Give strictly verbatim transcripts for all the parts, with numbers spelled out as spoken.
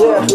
Yeah.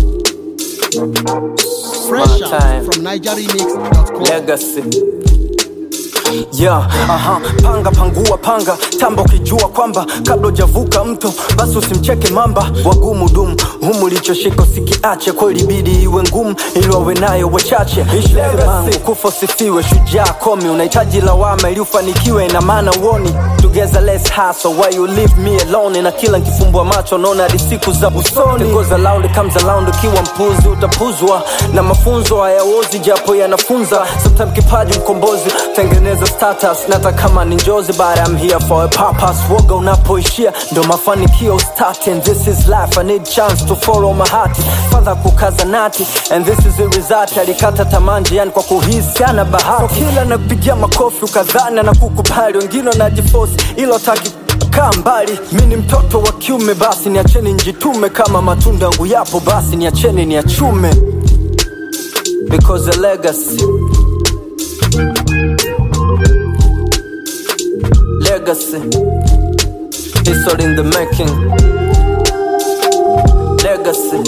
Fresh out from niger remix dot com. Legacy. Yeah, aha, panga pangua panga tamba ukijua kwamba kabla hujavuka mto basi usimcheke mamba wagumu dumu humu lichoshiko sikiache kweli bidi iwe ngumu ili wawe nayo wachache ishi legacy kufa sifiwe shujaa komi unahitaji lawama ili ufanikiwe ina maana uoni together let's hustle why you leave me alone na kila nikifumbua macho naona hadi siku za usoni goes around comes around ukiwa mpuzi utapuzwa na mafunzo hayaozi japo yanafunza sometimes kipaji mkombozi tengeneza status nata kama ni njozi but I'm here for a purpose woga unapoishia ndo mafanikio start and this is life I need chance to follow my heart father kukaza nati and this is the result alikata tamanji yani kwa kuhisi ana bahati so kila nakupigia makofi ukadhana na kukubali wengine wanajiforce ilo taki kaa mbali mimi mtoto wa kiume basi niacheni njitume kama matunda yangu yapo basi niacheni niachume because a legacy Legacy, history in the making. Legacy.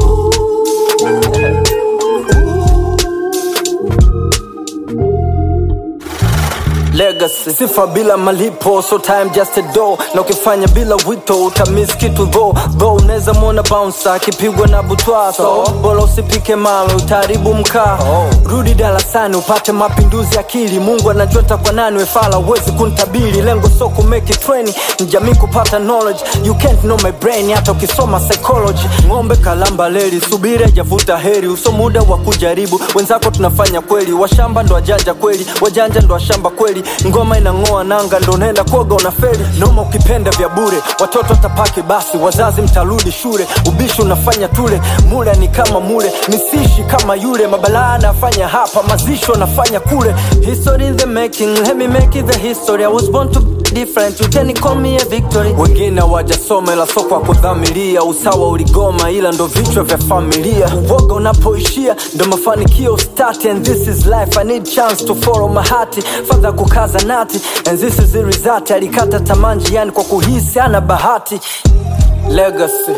Legacy. Sifa bila malipo, so time just a door. Na ukifanya bila wito, utamiss kitu though. Though uneza mwona bouncer, kipigwa na butwa so bora usipike mawe, utaharibu mkaa oh. Rudi darasani, upate mapinduzi akili Mungu anajua kwa nani wefala, uwezi kunitabiri lengo so kumake it training, njamii kupata knowledge you can't know my brain, hata ukisoma psychology ngombe kalamba leli, subiri hajavuta heri uso muda wa kujaribu, wenzako tunafanya kweli washamba ndo wajanja kweli, wajanja ndo washamba kweli ngoma inangoa nanga ndo nenda kuoga unafeli noma ukipenda vya bure watoto tapake basi wazazi mtarudi shule ubishi unafanya tule mule ni kama mule misishi kama yule mabalaa nafanya hapa mazisho nafanya kule history in the making let me make it the history I was born to be different you can call me a victory wengine wajasoma ila soko wa kudhamilia usawa uligoma ila ndo vichwa vya familia uoga unapoishia ndo mafanikio start and this is life I need chance to follow my heart father kukaza nati and this is the result alikata tamanji yani kwa kuhisi ana bahati legacy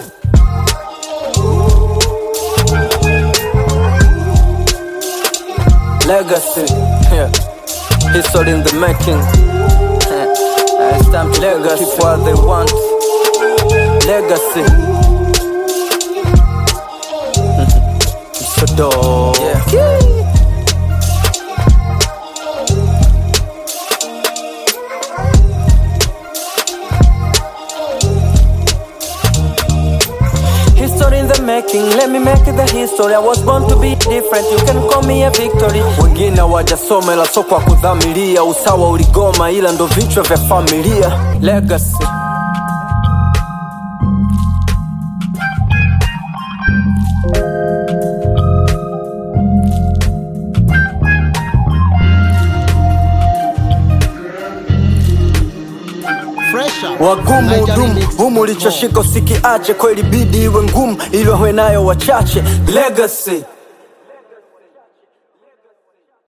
legacy yeah history in the making uh, it's time to legacy keep what they want legacy so dope yeah, yeah. History in the making, let me make it the history I was born to be different, you can call me a victory wengine wajasoma ila soko wa kudhamilia usawa uligoma ila ndo vichwa vya familia legacy wagumu dumu humu lichoshiko sikiache kweli bidi iwe ngumu ili wawe nayo wachache legacy